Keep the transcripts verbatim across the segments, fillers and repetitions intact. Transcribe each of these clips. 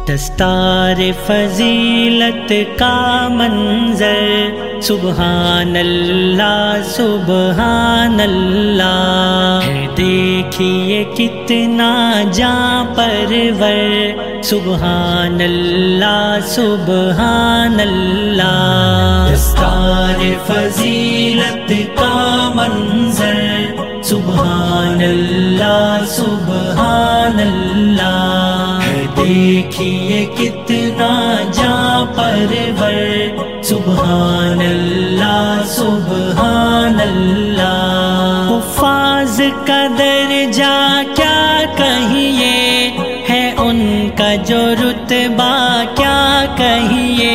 دستار فضیلت کا منظر سبحان اللہ سبحان اللہ ہے، دیکھیے کتنا جاں پرور سبحان اللہ سبحان اللہ۔ دستار فضیلت کا منظر سبحان اللہ سبحان اللہ ہے، دیکھیے کتنا جاں پرور سبحان اللہ سبحان اللہ۔ حفاظ کا درجہ کیا کہیے ہے ان کا جو رتبہ کیا کہیے،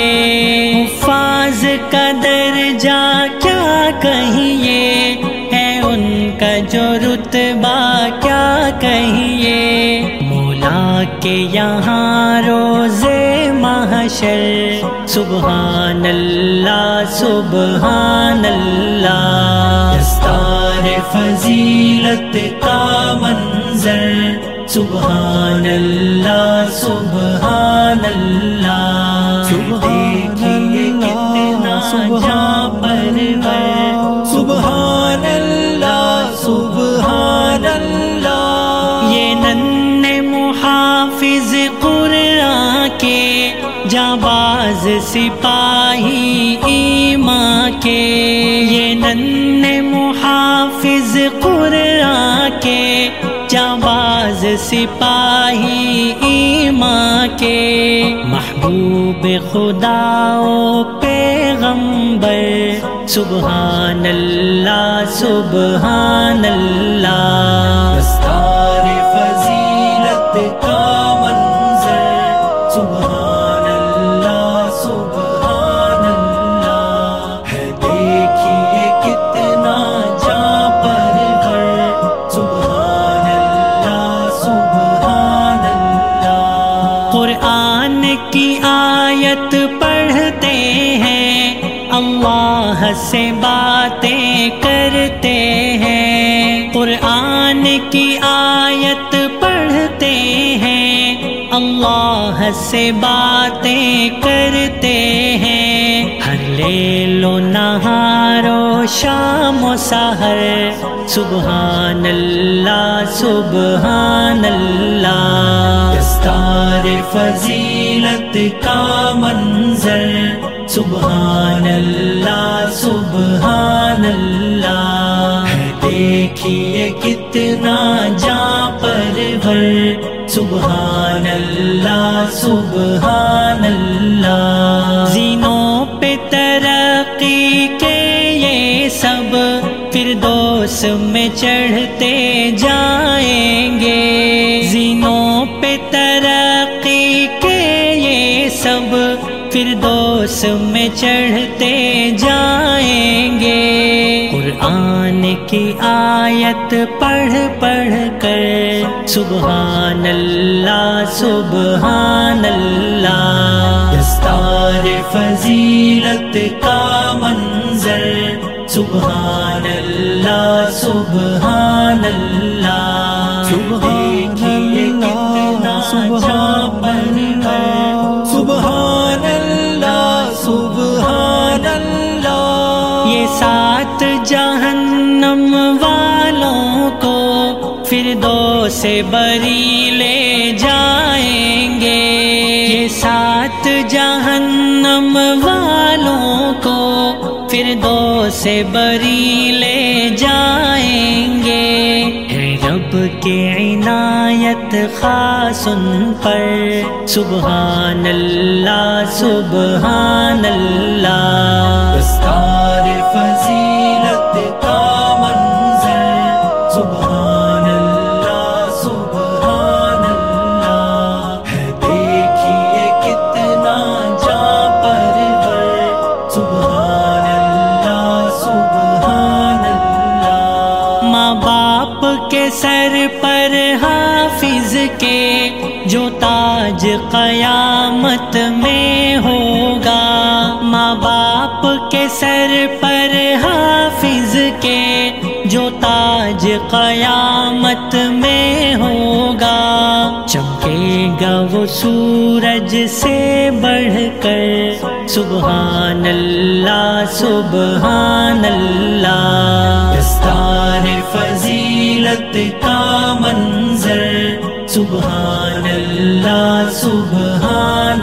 حفاظ کا درجہ کیا کہیے ہے ان کا جو رتبہ کیا کہیے، مولا کے یہاں روزے محشر سبحان اللہ سبحان اللہ۔ دستار فضیلت کا منظر سبحان اللہ سبحان اللہ، دیکھیے کتنا جاں پرور سبحان اللہ سبحان اللہ۔ یہ ننھے محافظ قرآن کے جانباز سپاہی ایمان کے، یہ ننھے محافظ قرآن کے جانباز سپاہی ایمان کے، محبوب خدا و پیغمبر سبحان اللہ سبحان اللہ۔ دستار فضیلت کا منظر سبحان اللہ سبحان اللہ ہے، دیکھیے کتنا جاں پرور سبحان اللہ سبحان اللہ۔ قرآن کی آیت پڑھتے ہیں، اللہ سے باتیں کرتے ہیں، قرآن کی آیت پڑھتے ہیں، اللہ سے باتیں کرتے ہیں، ہر لیل و نہار و شام و سحر سبحان اللہ سبحان اللہ۔ دستار فضیلت کا منظر سبحان اللہ سبحان اللہ ہے، دیکھیے کتنا جاں پرور سبحان اللہ سبحان اللہ۔ زینوں پہ ترقی کے یہ سب فردوس میں چڑھتے جائیں گے، زینوں پہ ترقی کے یہ سب فردوس میں چڑھتے جائیں گے، قرآن کی آیت پڑھ پڑھ کر سبحان اللہ سبحان اللہ۔ دستار فضیلت کا منظر سبحان اللہ سبحان اللہ، دیکھیے کتنا جاں پرور سبحان اللہ سبحان اللہ۔ یہ سات جہنم والوں کو فردوس بری لے جائیں گے، یہ سات جہنم والوں کو فردوس بری لے جائیں گے، ہے رب کی عنایت خاص ان پر سبحان اللہ سبحان اللہ۔ دستار فضیلت کا منظر سبحان اللہ سبحان اللہ ہے، دیکھیے کتنا جاں پرور سبحان اللہ سبحان اللہ۔ ماں باپ کے سر پر حافظ کے جو تاج قیامت میں ہوگا، ماں باپ کے سر پر حافظ کے جو تاج قیامت میں ہوگا، چمکے گا وہ ہو سورج سے بڑھ کر، سبحان اللہ سبحان اللہ۔ دستار فضیلت کا منظر، سبحان اللہ سبحان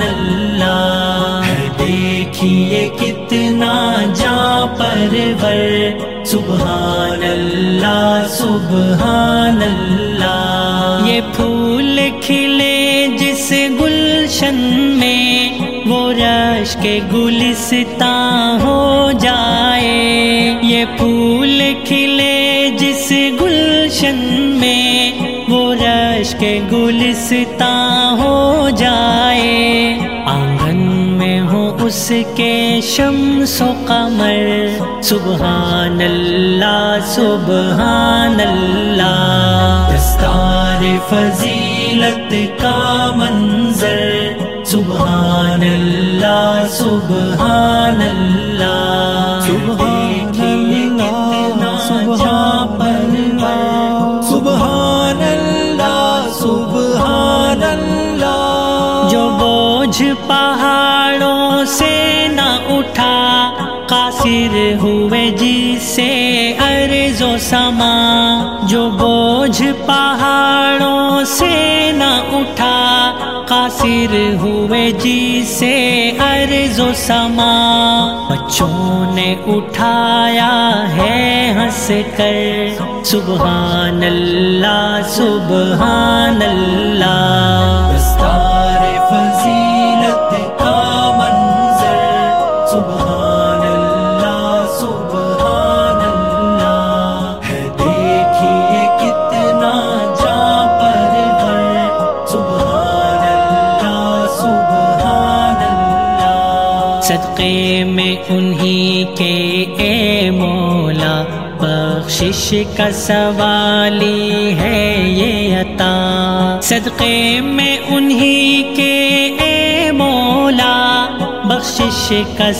اللہ۔ ہے دیکھیے کتنا جاں پرور، سبحان اللہ سبحان اللہ۔ یہ پھول کھلے جس گلشن میں، وہ رش کے گلستاں ہو جائے۔ یہ پھول کھلے جس گلشن میں، وہ رش کے گلستاں ہو جائے۔ آنگن میں ہو اس کے شمس و قمر، سبحان اللہ سبحان اللہ۔ دستار فضیلت کا منظر، سبحان اللہ سبحان اللہ۔ سبحان اللہ سبحان اللہ سبحان اللہ سبحان اللہ۔ جو بوجھ پہاڑوں سے نہ اٹھا، قاصر ہوئے جس سے ارض و سما۔ جو بوجھ پہاڑوں سے نہ اٹھا، قاصر ہوئے جس سے ارض و سما۔ بچوں نے اٹھایا ہے ہنس کر، سبحان اللہ سبحان اللہ۔ دستار فضیلت کا منظر، سبحان اللہ سبحان اللہ۔ ہے دیکھیے کتنا جاں پرور، سبحان اللہ سبحان اللہ۔ صدقے میں انہی کے اے مولا، بخشش کا سوالی ہے یہ عطا۔ صدقے میں انہی کے اے مولا، بخشش کا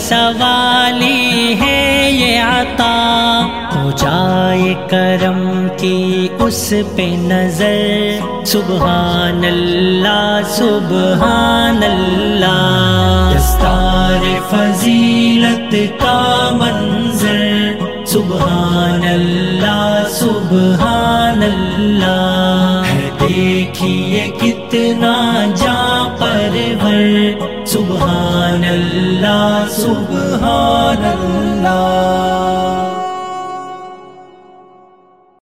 سوالی ہے یہ عطا۔ ہو جائے کرم کی اس پہ نظر، سبحان اللہ سبحان اللہ۔ دستار فضیلت کا منظر، سبحان اللہ سبحان اللہ۔ ہے دیکھیے کتنا جاں پرور، سبحان اللہ سبحان اللہ۔